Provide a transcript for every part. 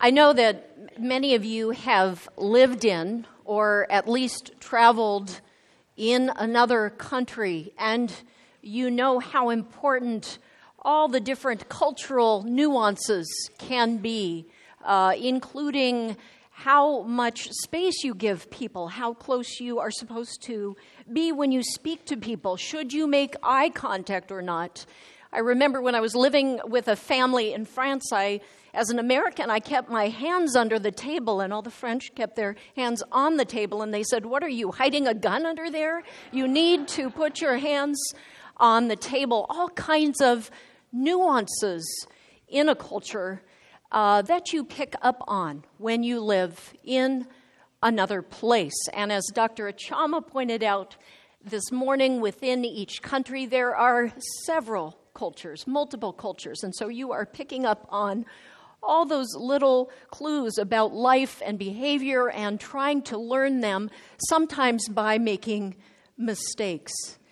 I know that many of you have lived in or at least traveled in another country, and you know how important all the different cultural nuances can be, including how much space you give people, how close you are supposed to be when you speak to people, should you make eye contact or not. I remember when I was living with a family in France, as an American, I kept my hands under the table, and all the French kept their hands on the table, and they said, "What are you, hiding a gun under there? You need to put your hands on the table." All kinds of nuances in a culture that you pick up on when you live in another place. And as Dr. Achama pointed out this morning, within each country, there are several cultures, multiple cultures. And so you are picking up on all those little clues about life and behavior and trying to learn them, sometimes by making mistakes.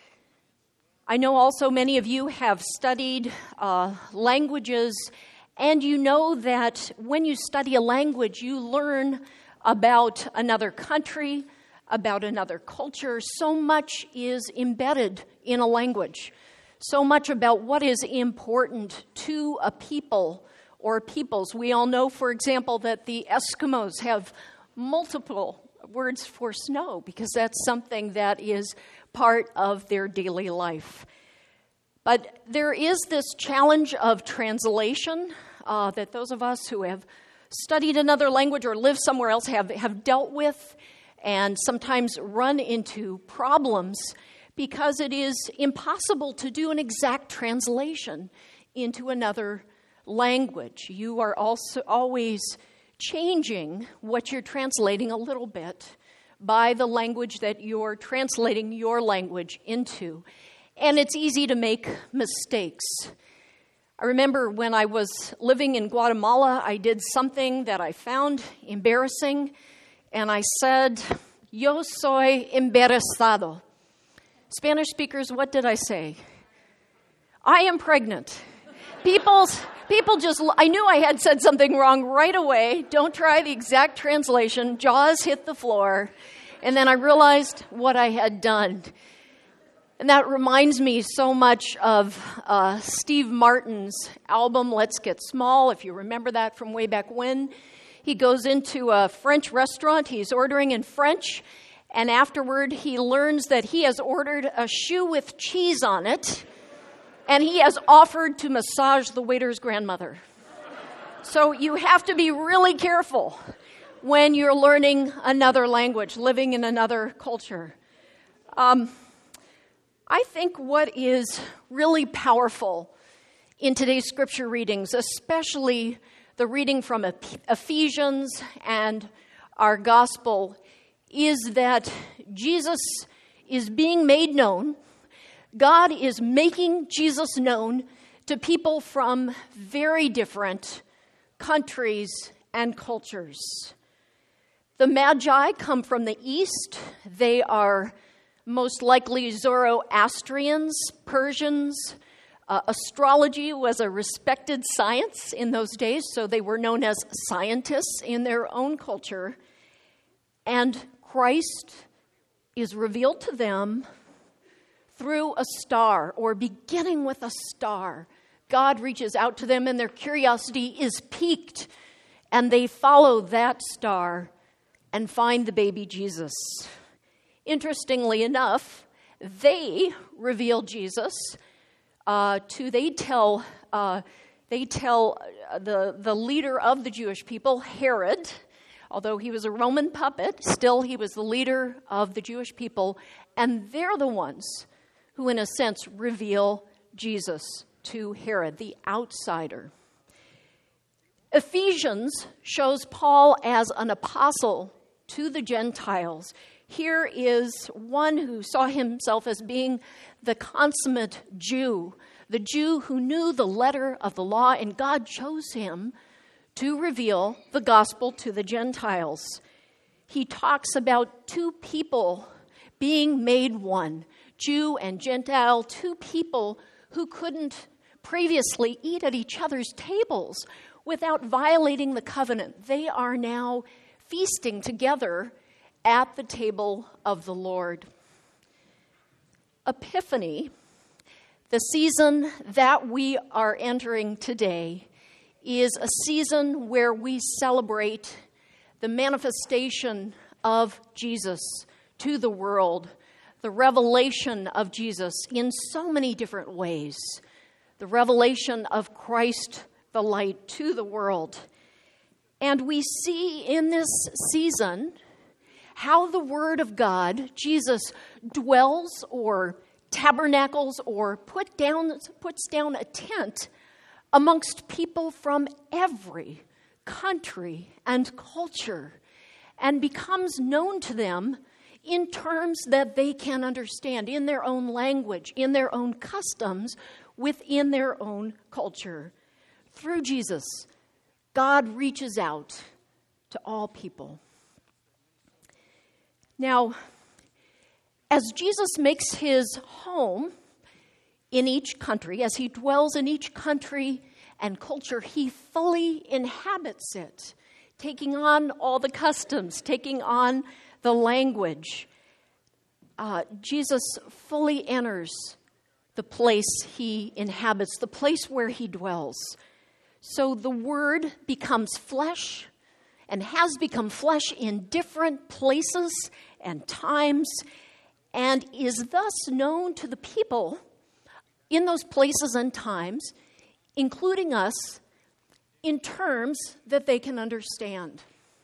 I know also many of you have studied languages, and you know that when you study a language, you learn about another country, about another culture. So much is embedded in a language. So much about what is important to a people or peoples. We all know, for example, that the Eskimos have multiple words for snow because that's something that is part of their daily life. But there is this challenge of translation that those of us who have studied another language or lived somewhere else have dealt with and sometimes run into problems because it is impossible to do an exact translation into another language. You are also always changing what you're translating a little bit by the language that you're translating your language into. And it's easy to make mistakes. I remember when I was living in Guatemala, I did something that I found embarrassing, and I said, "Yo soy embarazado." Spanish speakers, what did I say? I am pregnant. People just, I knew I had said something wrong right away. Don't try the exact translation. Jaws hit the floor. And then I realized what I had done. And that reminds me so much of Steve Martin's album, Let's Get Small, if you remember that from way back when. He goes into a French restaurant. He's ordering in French. And afterward, he learns that he has ordered a shoe with cheese on it. And he has offered to massage the waiter's grandmother. So you have to be really careful when you're learning another language, living in another culture. I think what is really powerful in today's scripture readings, especially the reading from Ephesians and our gospel, is that Jesus is being made known. God is making Jesus known to people from very different countries and cultures. The Magi come from the east. They are most likely Zoroastrians, Persians. Astrology was a respected science in those days, so they were known as scientists in their own culture. And Christ is revealed to them through a star, or beginning with a star. God reaches out to them and their curiosity is piqued, and they follow that star and find the baby Jesus. Interestingly enough, they reveal Jesus they tell the leader of the Jewish people, Herod. Although he was a Roman puppet, still he was the leader of the Jewish people, and they're the ones who, in a sense, reveal Jesus to Herod, the outsider. Ephesians shows Paul as an apostle to the Gentiles. Here is one who saw himself as being the consummate Jew, the Jew who knew the letter of the law, and God chose him to reveal the gospel to the Gentiles. He talks about two people being made one, Jew and Gentile, two people who couldn't previously eat at each other's tables, without violating the covenant. They are now feasting together at the table of the Lord. Epiphany, the season that we are entering today, is a season where we celebrate the manifestation of Jesus to the world, the revelation of Jesus in so many different ways, the revelation of Christ the light to the world. And we see in this season how the Word of God, Jesus, dwells or tabernacles or puts down a tent amongst people from every country and culture and becomes known to them in terms that they can understand, in their own language, in their own customs, within their own culture. Through Jesus, God reaches out to all people. Now, as Jesus makes his home in each country, as he dwells in each country and culture, he fully inhabits it, taking on all the customs, taking on the language. Jesus fully enters the place he inhabits, the place where he dwells. So the Word becomes flesh and has become flesh in different places and times and is thus known to the people in those places and times, including us, in terms that they can understand.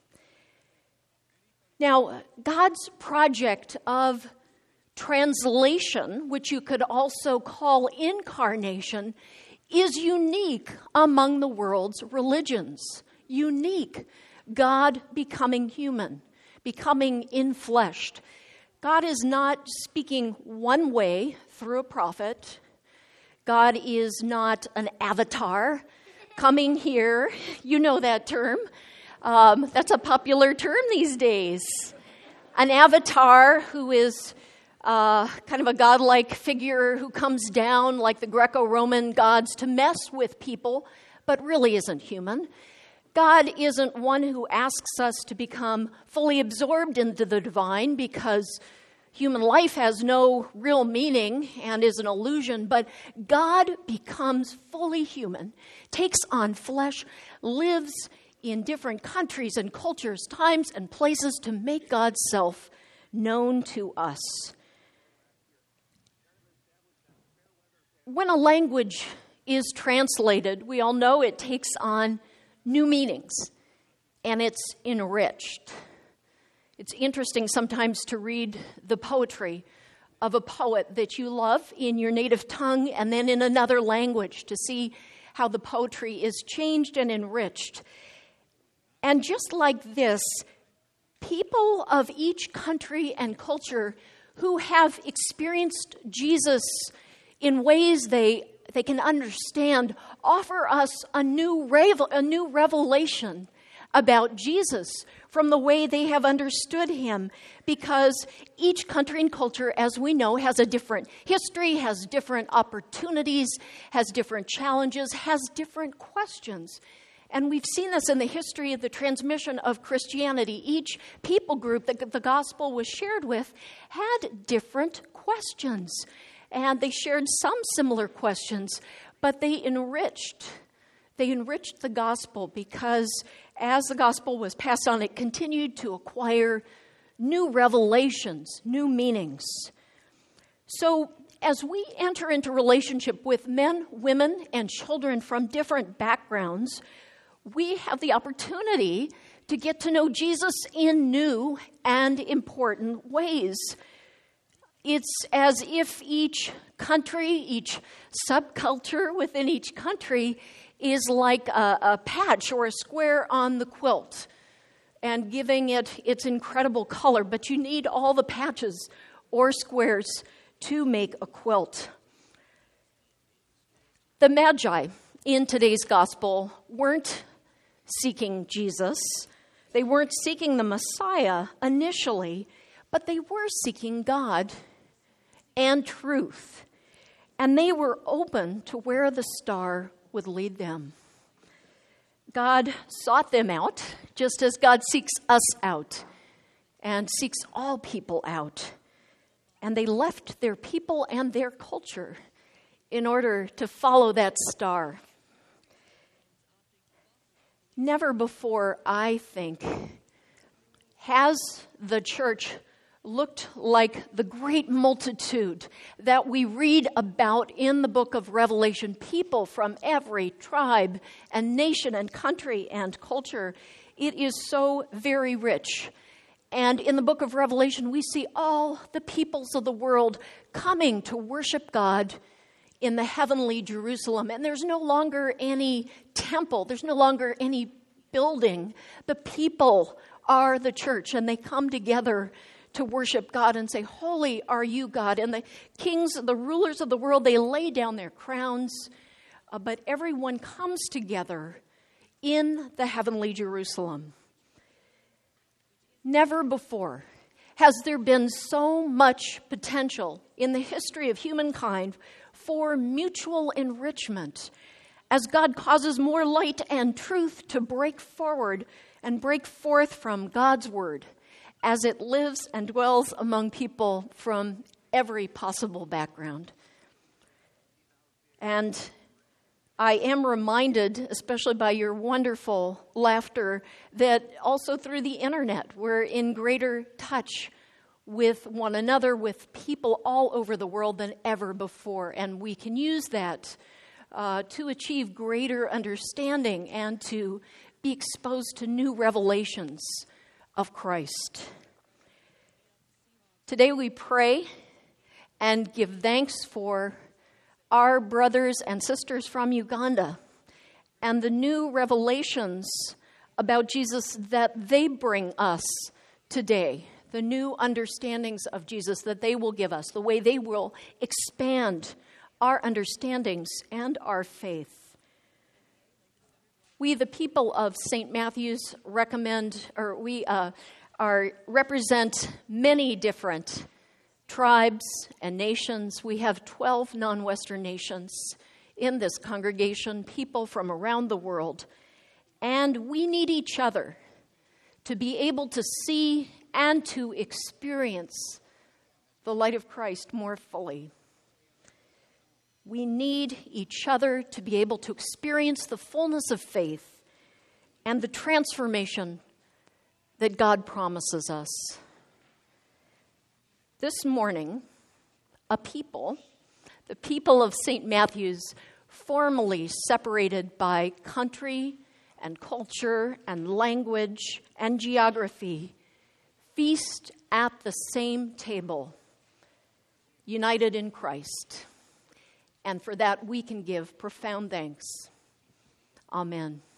Now, God's project of translation, which you could also call incarnation, is unique among the world's religions. Unique. God becoming human, becoming infleshed. God is not speaking one way through a prophet. God is not an avatar coming here. You know that term. That's a popular term these days. An avatar who is kind of a godlike figure who comes down like the Greco-Roman gods to mess with people, but really isn't human. God isn't one who asks us to become fully absorbed into the divine because human life has no real meaning and is an illusion, but God becomes fully human, takes on flesh, lives in different countries and cultures, times and places to make God's self known to us. When a language is translated, we all know it takes on new meanings, and it's enriched. It's interesting sometimes to read the poetry of a poet that you love in your native tongue and then in another language to see how the poetry is changed and enriched. And just like this, people of each country and culture who have experienced Jesus in ways they can understand offer us a new revelation about Jesus from the way they have understood him, because each country and culture, as we know, has a different history, has different opportunities, has different challenges, has different questions. And we've seen this in the history of the transmission of Christianity. Each people group that the gospel was shared with had different questions. And they shared some similar questions, but they enriched the gospel because as the gospel was passed on, it continued to acquire new revelations, new meanings. So as we enter into relationship with men, women, and children from different backgrounds, we have the opportunity to get to know Jesus in new and important ways. It's as if each country, each subculture within each country is like a patch or a square on the quilt and giving it its incredible color. But you need all the patches or squares to make a quilt. The Magi in today's gospel weren't seeking Jesus. They weren't seeking the Messiah initially, but they were seeking God and truth. And they were open to where the star would lead them. God sought them out, just as God seeks us out and seeks all people out. And they left their people and their culture in order to follow that star. Never before, I think, has the church looked like the great multitude that we read about in the book of Revelation. People from every tribe and nation and country and culture. It is so very rich. And in the book of Revelation, we see all the peoples of the world coming to worship God in the heavenly Jerusalem. And there's no longer any temple. There's no longer any building. The people are the church, and they come together to worship God and say, "Holy are you, God." And the kings, the rulers of the world, they lay down their crowns, but everyone comes together in the heavenly Jerusalem. Never before has there been so much potential in the history of humankind for mutual enrichment as God causes more light and truth to break forward and break forth from God's word as it lives and dwells among people from every possible background. And I am reminded, especially by your wonderful laughter, that also through the internet, we're in greater touch with one another, with people all over the world than ever before. And we can use that to achieve greater understanding and to be exposed to new revelations of Christ. Today we pray and give thanks for our brothers and sisters from Uganda and the new revelations about Jesus that they bring us today, the new understandings of Jesus that they will give us, the way they will expand our understandings and our faith. We, the people of St. Matthew's, represent many different tribes and nations. We have 12 non-Western nations in this congregation, people from around the world. And we need each other to be able to see and to experience the light of Christ more fully. We need each other to be able to experience the fullness of faith and the transformation that God promises us. This morning, the people of St. Matthew's, formally separated by country and culture and language and geography, feast at the same table, united in Christ. And for that, we can give profound thanks. Amen.